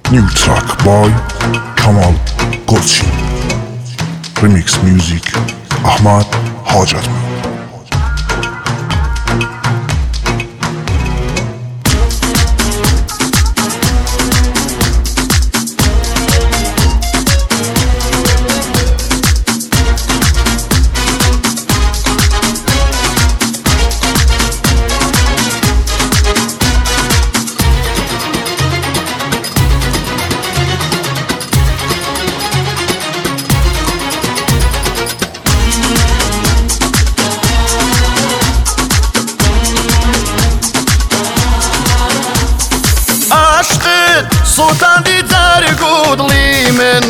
New track by Kamal Gorchi. Remix music Ahmad Hajatmi. سلطان دی دەرگودڵی من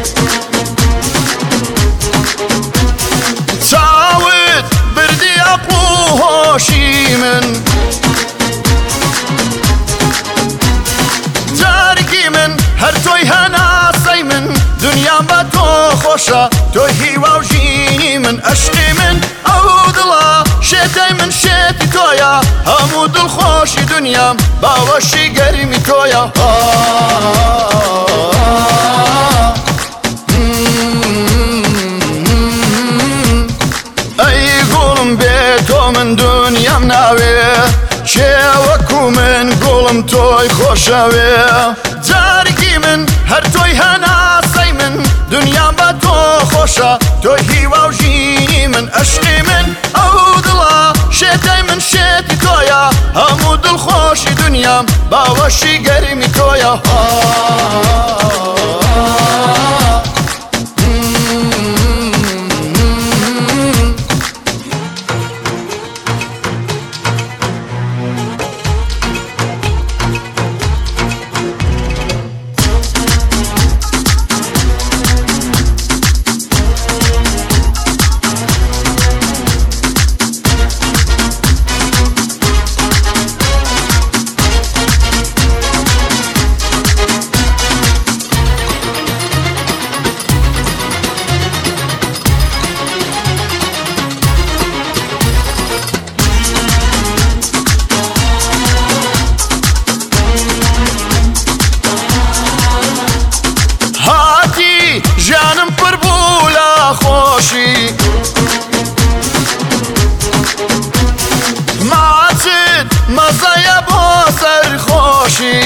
چاوت بردی عەقڵ و هۆشی من جارێکی من هەر تۆی هەناسەی من دونیام بە تۆ خۆشە تۆی هیوا و ژینی من عەشقی من ئەو دڵە شێتەی من شێتی تۆیە هەموو دڵخۆشی دونیام باوەشی گەرمی تۆیە ئەی گوڵم بێ تۆ من دونیام ناوێ کێوەکو من گوڵم تۆی خۆشەوێ جارێکی من هەر تۆی هەناسەی من دونیام بە تۆ خۆشە تۆی هیوا و ژینی من عەشقی من ئەو دڵە شێتەی من شێتی تۆیە هەموو دڵخۆشی دونیام باوەشی گەرمی تۆیە ژیانم پڕ بوو لە خۆشی ماچت مەزەیە بۆ سەرخۆشی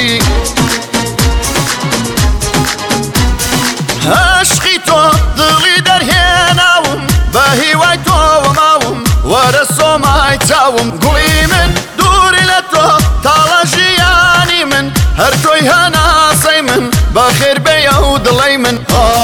عەشقی تۆ دڵی دەرهێناوم بە هیوای تۆوە ماوم وەرە سۆمای چاوم گوڵی من دووری لە تۆ تاڵە ژیانی من هەر تۆی هەناسەی من بەخێر بێیە و دڵەی من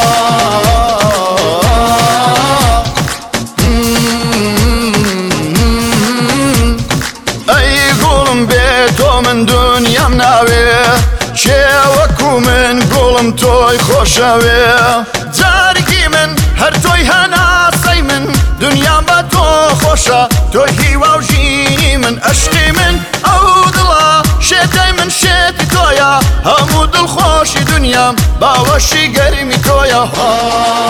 ئەی گوڵم بێ تۆ من دونیام ناوێ کێوەکو من گوڵم تۆی خۆشەوێ جارێکی من هەر تۆی هەناسەی من دونیام بە تۆ خۆشە تۆی هیوا و ژینی من عەشقی من ئەو دڵە شێتەی من شێتی تۆیە هەموو دڵخۆشی دونیام باوەشی گەرمی تۆیە